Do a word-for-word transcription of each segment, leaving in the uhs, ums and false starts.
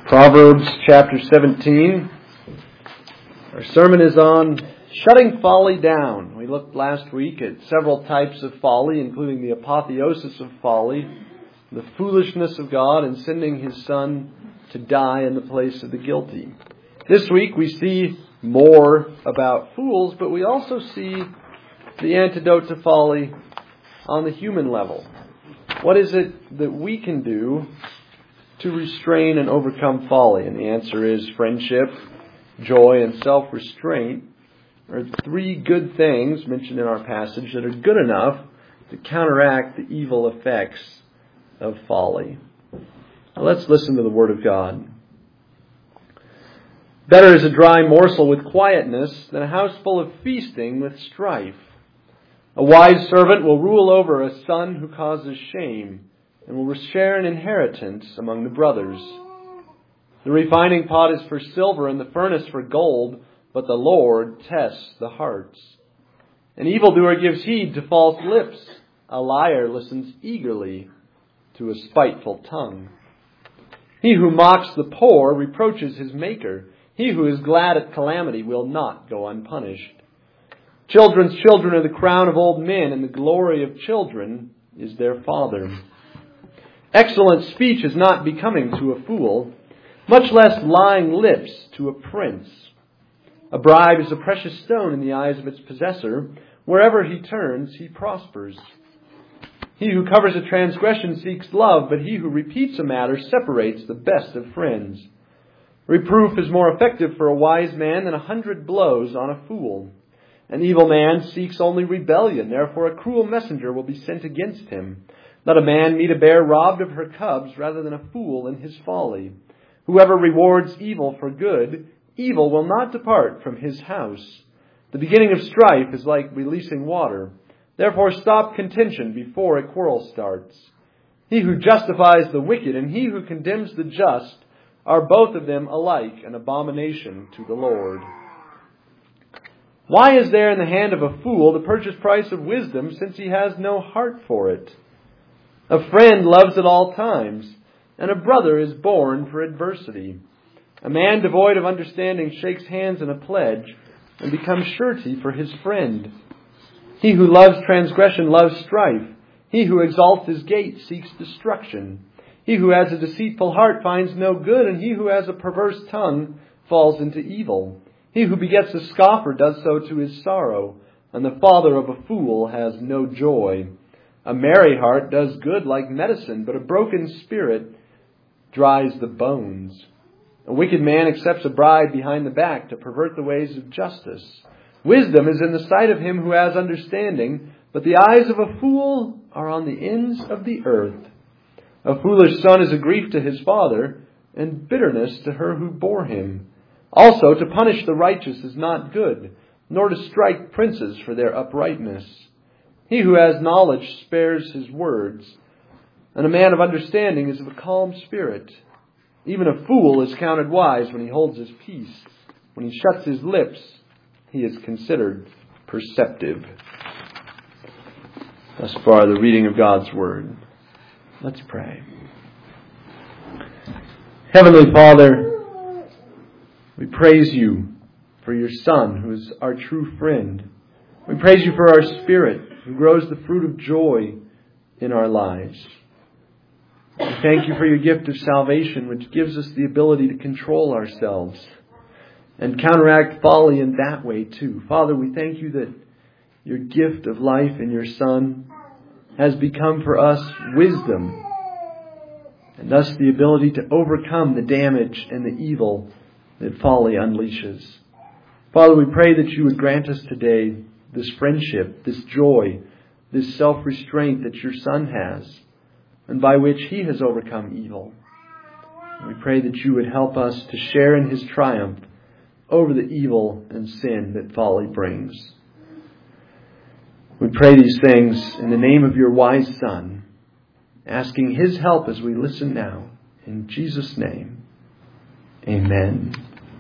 Proverbs chapter seventeen. Our sermon is on shutting folly down. We looked last week at several types of folly, including the apotheosis of folly, the foolishness of God in sending His Son to die in the place of the guilty. This week we see more about fools, but we also see the antidote to folly on the human level. What is it that we can do to restrain and overcome folly? And the answer is friendship, joy, and self-restraint are three good things mentioned in our passage that are good enough to counteract the evil effects of folly. Now let's listen to the Word of God. Better is a dry morsel with quietness than a house full of feasting with strife. A wise servant will rule over a son who causes shame, and will share an inheritance among the brothers. The refining pot is for silver and the furnace for gold, but the Lord tests the hearts. An evildoer gives heed to false lips. A liar listens eagerly to a spiteful tongue. He who mocks the poor reproaches his maker. He who is glad at calamity will not go unpunished. Children's children are the crown of old men, and the glory of children is their father. Excellent speech is not becoming to a fool, much less lying lips to a prince. A bribe is a precious stone in the eyes of its possessor. Wherever he turns, he prospers. He who covers a transgression seeks love, but he who repeats a matter separates the best of friends. Reproof is more effective for a wise man than a hundred blows on a fool. An evil man seeks only rebellion, therefore a cruel messenger will be sent against him. Let a man meet a bear robbed of her cubs rather than a fool in his folly. Whoever rewards evil for good, evil will not depart from his house. The beginning of strife is like releasing water. Therefore stop contention before a quarrel starts. He who justifies the wicked and he who condemns the just are both of them alike an abomination to the Lord. Why is there in the hand of a fool the purchase price of wisdom, since he has no heart for it? A friend loves at all times, and a brother is born for adversity. A man devoid of understanding shakes hands in a pledge and becomes surety for his friend. He who loves transgression loves strife. He who exalts his gate seeks destruction. He who has a deceitful heart finds no good, and he who has a perverse tongue falls into evil. He who begets a scoffer does so to his sorrow, and the father of a fool has no joy. A merry heart does good like medicine, but a broken spirit dries the bones. A wicked man accepts a bribe behind the back to pervert the ways of justice. Wisdom is in the sight of him who has understanding, but the eyes of a fool are on the ends of the earth. A foolish son is a grief to his father, and bitterness to her who bore him. Also, to punish the righteous is not good, nor to strike princes for their uprightness. He who has knowledge spares his words, and a man of understanding is of a calm spirit. Even a fool is counted wise when he holds his peace. When he shuts his lips, he is considered perceptive. Thus far, the reading of God's Word. Let's pray. Heavenly Father, we praise you for your Son, who is our true friend. We praise you for our Spirit, who grows the fruit of joy in our lives. We thank you for your gift of salvation, which gives us the ability to control ourselves and counteract folly in that way too. Father, we thank you that your gift of life in your Son has become for us wisdom, and thus the ability to overcome the damage and the evil that folly unleashes. Father, we pray that you would grant us today this friendship, this joy, this self-restraint that your Son has, and by which he has overcome evil. We pray that you would help us to share in his triumph over the evil and sin that folly brings. We pray these things in the name of your wise Son, asking his help as we listen now. In Jesus' name, amen.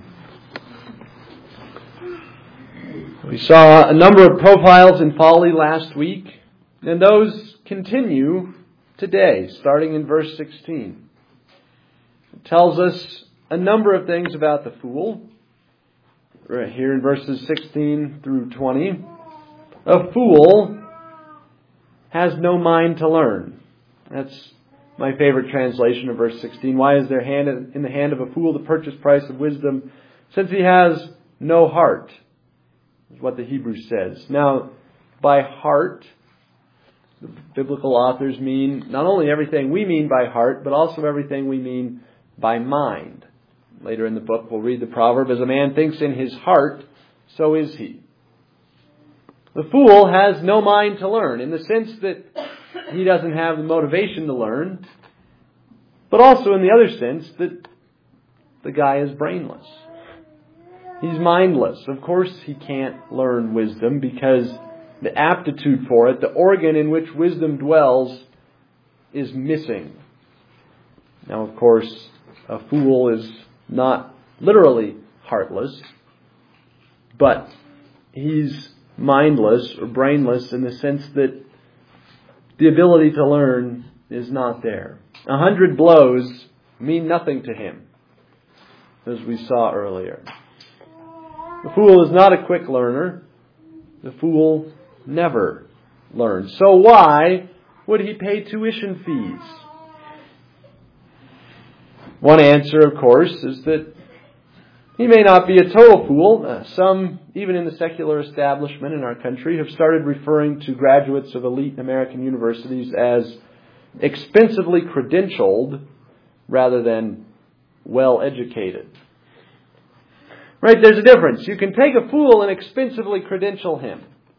We saw a number of profiles in folly last week, and those continue today, starting in verse sixteen. It tells us a number of things about the fool. Right here in verses sixteen through twenty. A fool has no mind to learn. That's my favorite translation of verse sixteen. Why is there hand in the hand of a fool the purchase price of wisdom, since he has no heart? Is what the Hebrew says. Now, by heart, the biblical authors mean not only everything we mean by heart, but also everything we mean by mind. Later in the book, we'll read the proverb, as a man thinks in his heart, so is he. The fool has no mind to learn, in the sense that he doesn't have the motivation to learn, but also in the other sense that the guy is brainless. He's mindless. Of course he can't learn wisdom because the aptitude for it, the organ in which wisdom dwells, is missing. Now, of course, a fool is not literally heartless, but he's mindless or brainless in the sense that the ability to learn is not there. A hundred blows mean nothing to him, as we saw earlier. The fool is not a quick learner. The fool never learns. So why would he pay tuition fees? One answer, of course, is that he may not be a total fool. Uh, some, even in the secular establishment in our country, have started referring to graduates of elite American universities as expensively credentialed rather than well-educated. Right? There's a difference. You can take a fool and expensively credential him.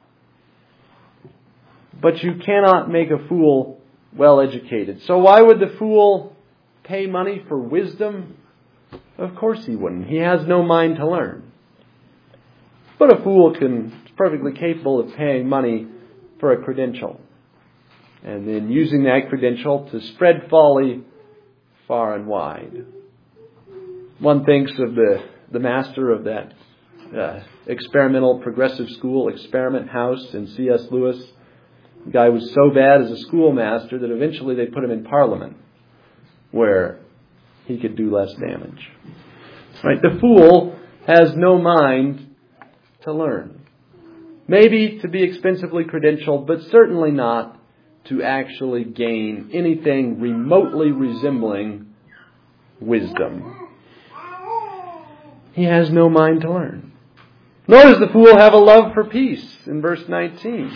But you cannot make a fool well-educated. So why would the fool pay money for wisdom? Of course he wouldn't. He has no mind to learn. But a fool can is perfectly capable of paying money for a credential, and then using that credential to spread folly far and wide. One thinks of the, the master of that uh, experimental progressive school, Experiment House in C S Lewis. The guy was so bad as a schoolmaster that eventually they put him in Parliament, where he could do less damage. Right? The fool has no mind to learn. Maybe to be expensively credentialed, but certainly not to actually gain anything remotely resembling wisdom. He has no mind to learn. Nor does the fool have a love for peace in verse nineteen.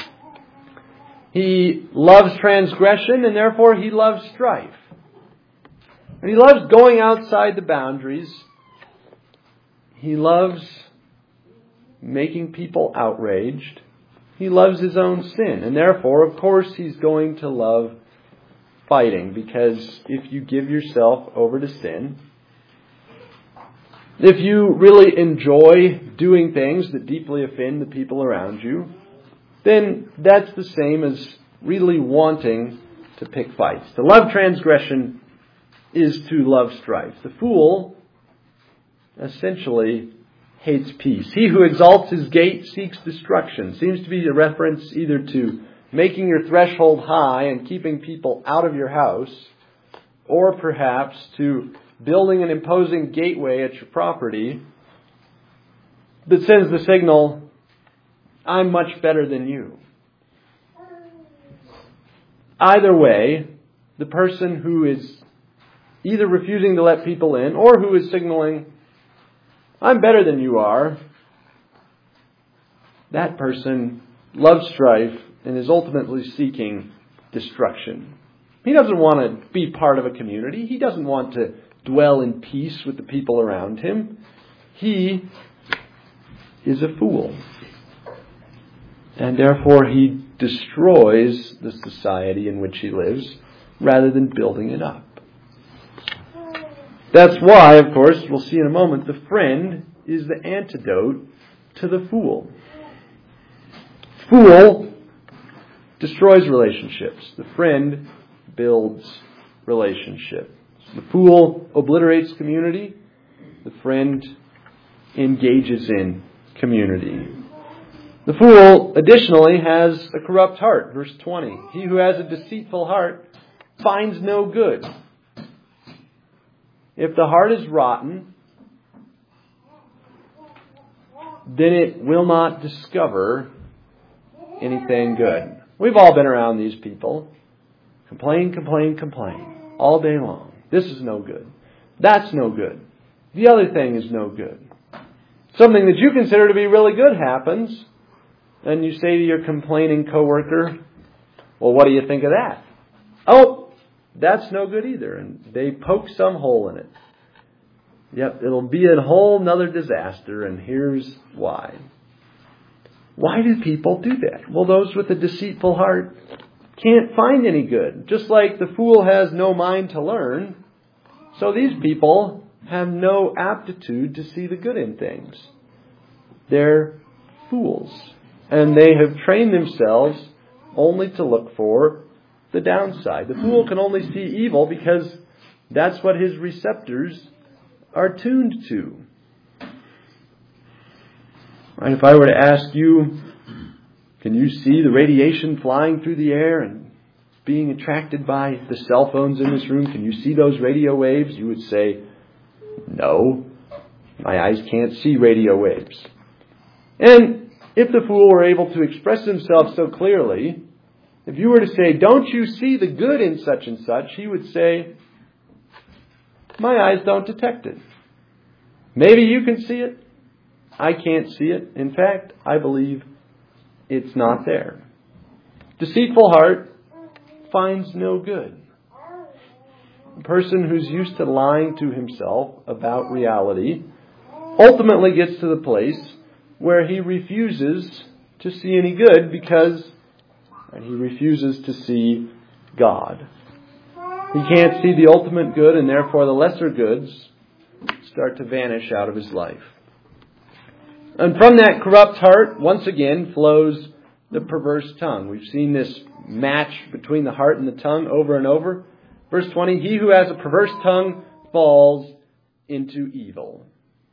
He loves transgression, and therefore he loves strife. And he loves going outside the boundaries. He loves making people outraged. He loves his own sin. And therefore, of course, he's going to love fighting. Because if you give yourself over to sin, if you really enjoy doing things that deeply offend the people around you, then that's the same as really wanting to pick fights. To love transgression is to love strife. The fool essentially hates peace. He who exalts his gate seeks destruction. Seems to be a reference either to making your threshold high and keeping people out of your house, or perhaps to building an imposing gateway at your property that sends the signal, I'm much better than you. Either way, the person who is either refusing to let people in or who is signaling, I'm better than you are, that person loves strife and is ultimately seeking destruction. He doesn't want to be part of a community. He doesn't want to dwell in peace with the people around him. He is a fool. And therefore he destroys the society in which he lives rather than building it up. That's why, of course, we'll see in a moment, the friend is the antidote to the fool. Fool destroys relationships. The friend builds relationship. The fool obliterates community. The friend engages in community. The fool, additionally, has a corrupt heart. Verse twenty. He who has a deceitful heart finds no good. If the heart is rotten, then it will not discover anything good. We've all been around these people. Complain, complain, complain. All day long. This is no good. That's no good. The other thing is no good. Something that you consider to be really good happens, and you say to your complaining coworker, well, what do you think of that? Oh, that's no good either. And they poke some hole in it. Yep, it'll be a whole nother disaster, and here's why. Why do people do that? Well, those with a deceitful heart can't find any good. Just like the fool has no mind to learn, so these people have no aptitude to see the good in things. They're fools. And they have trained themselves only to look for the downside. The fool can only see evil because that's what his receptors are tuned to. Right, if I were to ask you, can you see the radiation flying through the air and being attracted by the cell phones in this room? Can you see those radio waves? You would say, no, my eyes can't see radio waves. And if the fool were able to express himself so clearly, if you were to say, don't you see the good in such and such? He would say, my eyes don't detect it. Maybe you can see it. I can't see it. In fact, I believe it's not there. Deceitful heart finds no good. A person who's used to lying to himself about reality ultimately gets to the place where he refuses to see any good because he refuses to see God. He can't see the ultimate good, and therefore the lesser goods start to vanish out of his life. And from that corrupt heart, once again, flows the perverse tongue. We've seen this match between the heart and the tongue over and over. Verse twenty, he who has a perverse tongue falls into evil.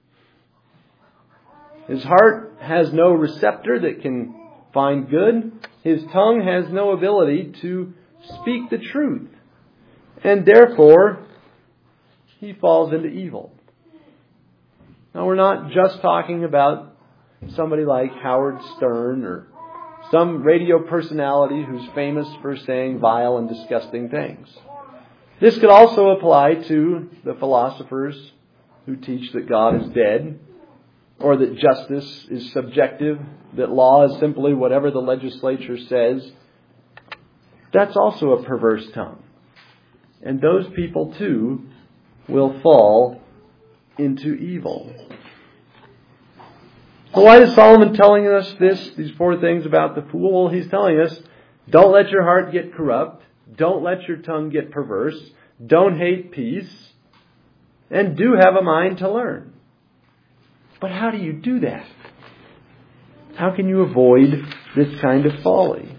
His heart has no receptor that can find good. His tongue has no ability to speak the truth. And therefore, he falls into evil. Now, we're not just talking about somebody like Howard Stern or some radio personality who's famous for saying vile and disgusting things. This could also apply to the philosophers who teach that God is dead, or that justice is subjective, that law is simply whatever the legislature says. That's also a perverse tongue. And those people too will fall into evil. So why is Solomon telling us this, these four things about the fool? Well, he's telling us, don't let your heart get corrupt. Don't let your tongue get perverse. Don't hate peace. And do have a mind to learn. But how do you do that? How can you avoid this kind of folly?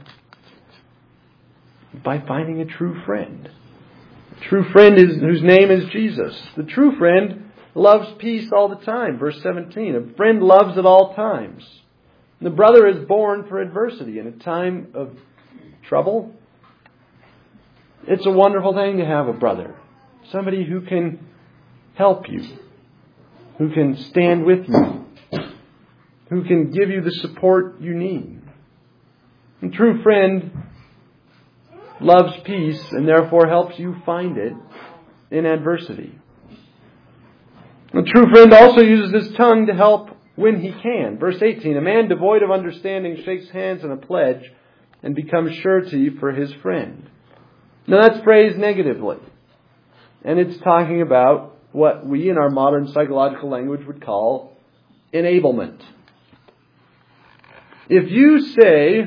By finding a true friend. A true friend is, whose name is Jesus. The true friend loves peace all the time. Verse seventeen, a friend loves at all times. And the brother is born for adversity. In a time of trouble, it's a wonderful thing to have a brother. Somebody who can help you. Who can stand with you. Who can give you the support you need. A true friend loves peace and therefore helps you find it in adversity. A true friend also uses his tongue to help when he can. Verse eighteen, a man devoid of understanding shakes hands in a pledge and becomes surety for his friend. Now that's phrased negatively. And it's talking about what we in our modern psychological language would call enablement. If you say,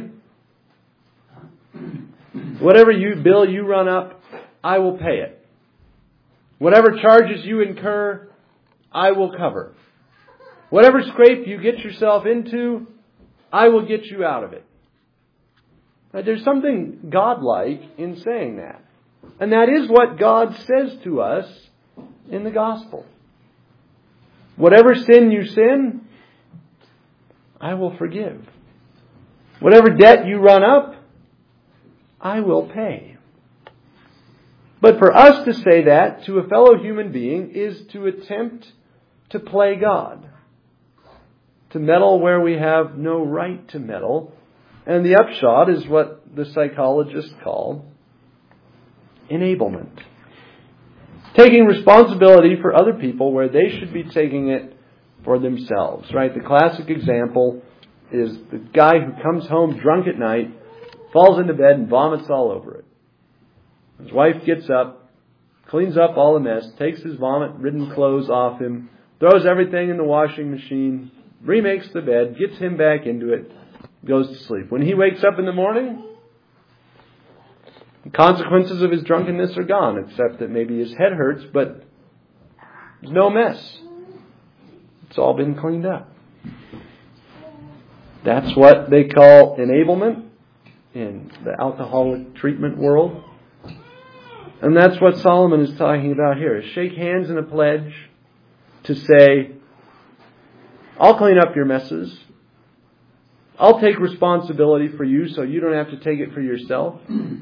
whatever you bill you run up, I will pay it. Whatever charges you incur, I will cover. Whatever scrape you get yourself into, I will get you out of it. Now, there's something godlike in saying that. And that is what God says to us in the gospel. Whatever sin you sin, I will forgive. Whatever debt you run up, I will pay. But for us to say that to a fellow human being is to attempt to play God, to meddle where we have no right to meddle. And the upshot is what the psychologists call enablement. Taking responsibility for other people where they should be taking it for themselves, right? The classic example is the guy who comes home drunk at night, falls into bed and vomits all over it. His wife gets up, cleans up all the mess, takes his vomit-ridden clothes off him, throws everything in the washing machine, remakes the bed, gets him back into it, goes to sleep. When he wakes up in the morning, the consequences of his drunkenness are gone, except that maybe his head hurts, but there's no mess. It's all been cleaned up. That's what they call enablement in the alcoholic treatment world. And that's what Solomon is talking about here. Shake hands in a pledge to say, I'll clean up your messes. I'll take responsibility for you so you don't have to take it for yourself.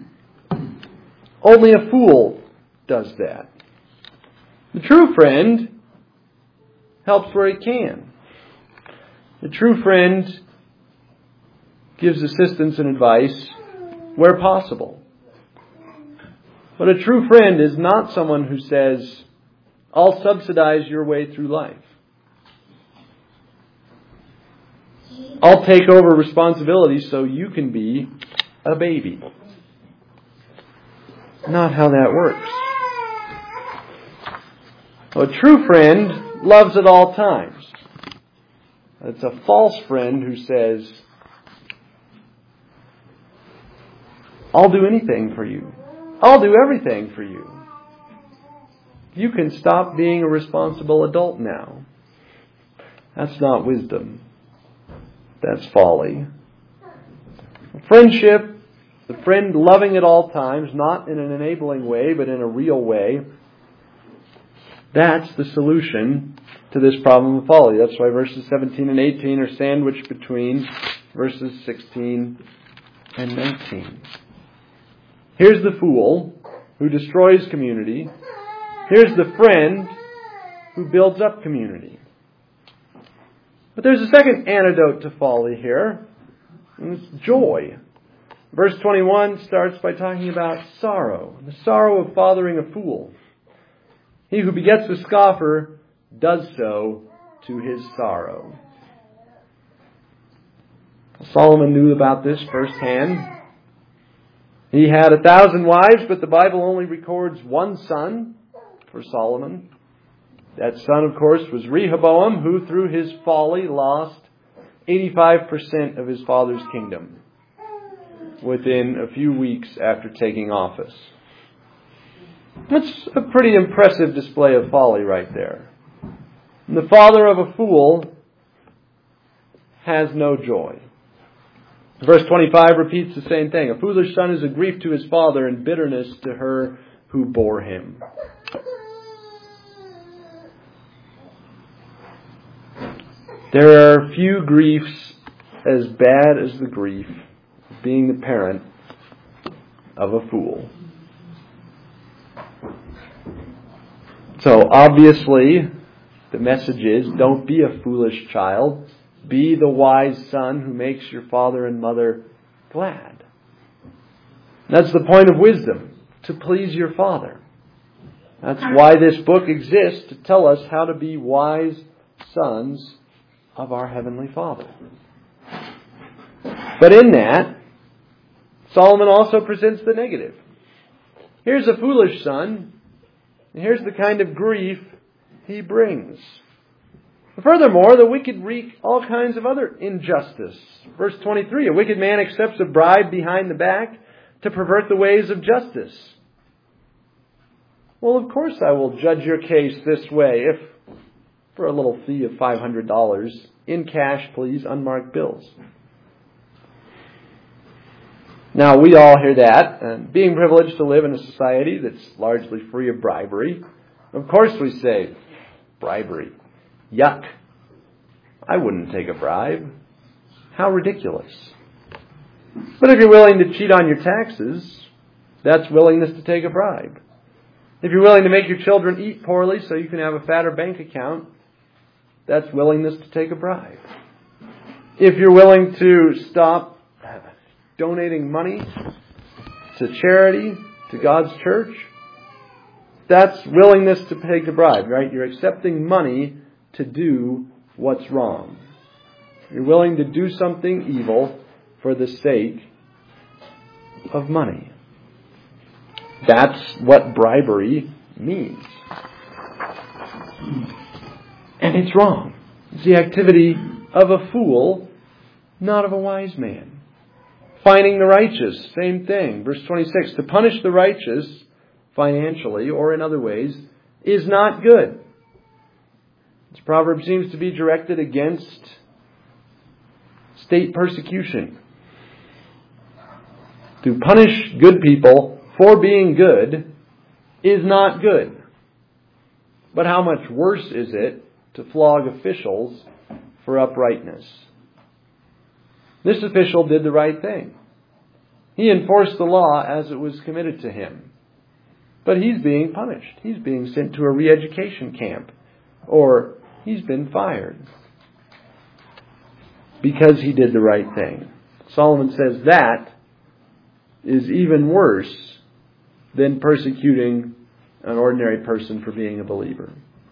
Only a fool does that. The true friend helps where he can. The true friend gives assistance and advice where possible. But a true friend is not someone who says, I'll subsidize your way through life. I'll take over responsibility so you can be a baby. Not how that works. A true friend loves at all times. It's a false friend who says, I'll do anything for you. I'll do everything for you. You can stop being a responsible adult now. That's not wisdom. That's folly. Friendship, the friend loving at all times, not in an enabling way, but in a real way, that's the solution to this problem of folly. That's why verses seventeen and eighteen are sandwiched between verses sixteen and nineteen. Here's the fool who destroys community. Here's the friend who builds up community. But there's a second antidote to folly here, and it's joy. Verse twenty-one starts by talking about sorrow, the sorrow of fathering a fool. He who begets a scoffer does so to his sorrow. Solomon knew about this firsthand. He had a thousand wives, but the Bible only records one son for Solomon. That son, of course, was Rehoboam, who through his folly lost eighty-five percent of his father's kingdom within a few weeks after taking office. That's a pretty impressive display of folly right there. And the father of a fool has no joy. Verse twenty-five repeats the same thing. A foolish son is a grief to his father and bitterness to her who bore him. There are few griefs as bad as the grief of being the parent of a fool. So obviously, the message is, don't be a foolish child. Be the wise son who makes your father and mother glad. That's the point of wisdom, to please your father. That's why this book exists, to tell us how to be wise sons of our Heavenly Father. But in that, Solomon also presents the negative. Here's a foolish son, and here's the kind of grief he brings. Furthermore, the wicked wreak all kinds of other injustice. Verse twenty-three, a wicked man accepts a bribe behind the back to pervert the ways of justice. Well, of course I will judge your case this way, if for a little fee of five hundred dollars, in cash, please, unmarked bills. Now, we all hear that, and being privileged to live in a society that's largely free of bribery, of course we say, bribery. Yuck. I wouldn't take a bribe. How ridiculous. But if you're willing to cheat on your taxes, that's willingness to take a bribe. If you're willing to make your children eat poorly so you can have a fatter bank account, that's willingness to take a bribe. If you're willing to stop donating money to charity, to God's church, that's willingness to take a bribe, right? You're accepting money to do what's wrong. You're willing to do something evil for the sake of money. That's what bribery means. And it's wrong. It's the activity of a fool, not of a wise man. Fining the righteous, same thing. Verse twenty-six, to punish the righteous financially or in other ways is not good. This proverb seems to be directed against state persecution. To punish good people for being good is not good. But how much worse is it to flog officials for uprightness? This official did the right thing. He enforced the law as it was committed to him. But he's being punished. He's being sent to a re-education camp. Or he's been fired. Because he did the right thing. Solomon says that is even worse than persecuting an ordinary person for being a believer.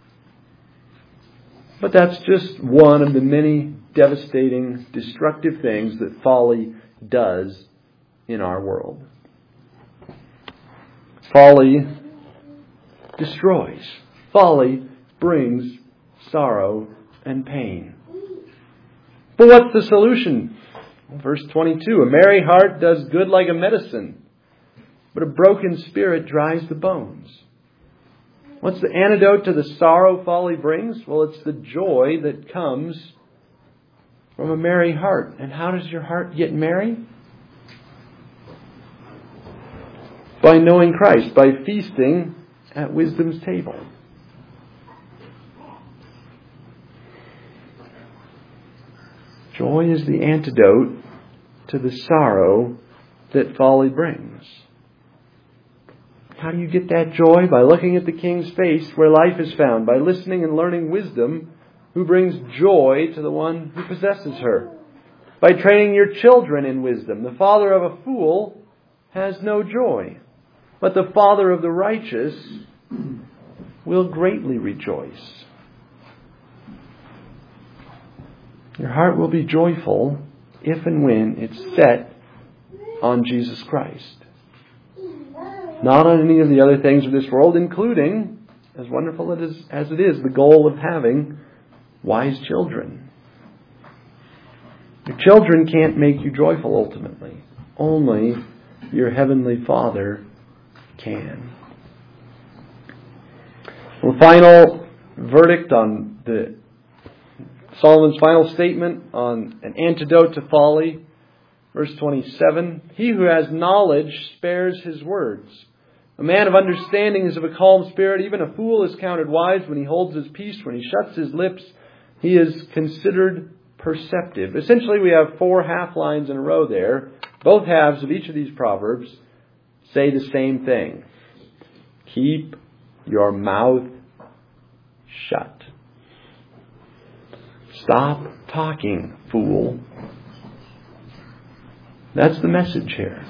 But that's just one of the many devastating, destructive things that folly does in our world. Folly destroys. Folly brings sorrow and pain. But what's the solution? Verse twenty-two, a merry heart does good like a medicine, but a broken spirit dries the bones. What's the antidote to the sorrow folly brings? Well, it's the joy that comes from a merry heart. And how does your heart get merry? By knowing Christ, by feasting at wisdom's table. Joy is the antidote to the sorrow that folly brings. How do you get that joy? By looking at the King's face where life is found, by listening and learning wisdom who brings joy to the one who possesses her, by training your children in wisdom. The father of a fool has no joy, but the father of the righteous will greatly rejoice. Your heart will be joyful if and when it's set on Jesus Christ. Not on any of the other things of this world, including, as wonderful it is, as it is, the goal of having wise children. Your children can't make you joyful ultimately. Only your Heavenly Father can. Well, the final verdict on the Solomon's final statement on an antidote to folly. Verse twenty-seven, he who has knowledge spares his words. A man of understanding is of a calm spirit. Even a fool is counted wise when he holds his peace. When he shuts his lips, he is considered perceptive. Essentially, we have four half lines in a row there. Both halves of each of these proverbs say the same thing. Keep your mouth shut. Stop talking, fool. That's the message here.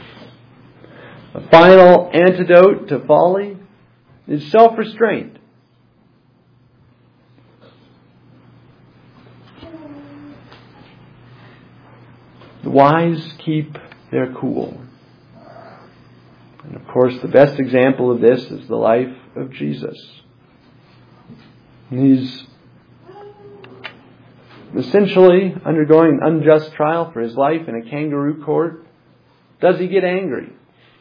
A final antidote to folly is self-restraint. The wise keep their cool. And of course, the best example of this is the life of Jesus. He's essentially undergoing an unjust trial for his life in a kangaroo court. Does he get angry?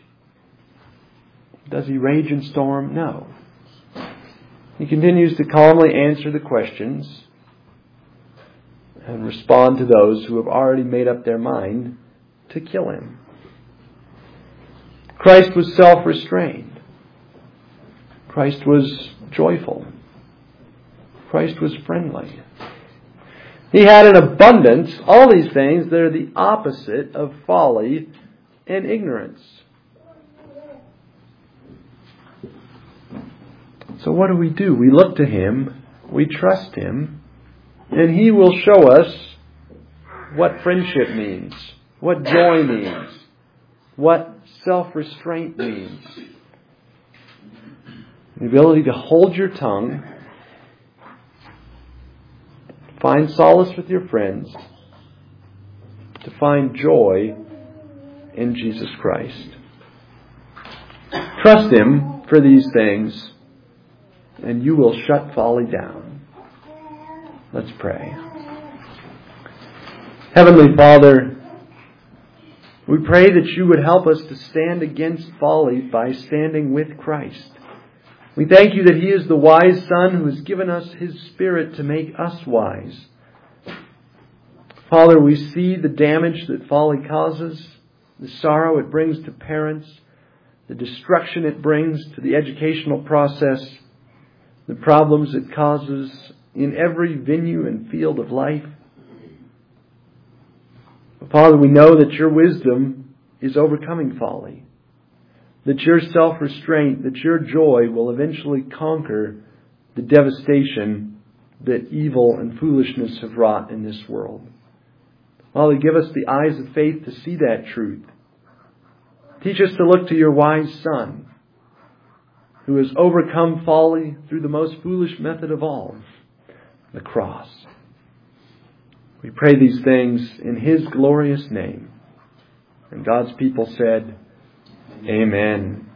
Does he rage and storm? No. He continues to calmly answer the questions and respond to those who have already made up their mind to kill him. Christ was self-restrained. Christ was joyful. Christ was friendly. He had an abundance, all these things that are the opposite of folly and ignorance. So what do we do? We look to Him, we trust Him, and He will show us what friendship means, what joy means, what self-restraint means. The ability to hold your tongue, find solace with your friends, to find joy in Jesus Christ. Trust Him for these things, and you will shut folly down. Let's pray. Heavenly Father, we pray that you would help us to stand against folly by standing with Christ. We thank you that He is the wise Son who has given us His Spirit to make us wise. Father, we see the damage that folly causes, the sorrow it brings to parents, the destruction it brings to the educational process, the problems it causes in every venue and field of life. Father, we know that your wisdom is overcoming folly, that your self-restraint, that your joy will eventually conquer the devastation that evil and foolishness have wrought in this world. Father, give us the eyes of faith to see that truth. Teach us to look to your wise Son, who has overcome folly through the most foolish method of all, the cross. We pray these things in His glorious name. And God's people said, Amen.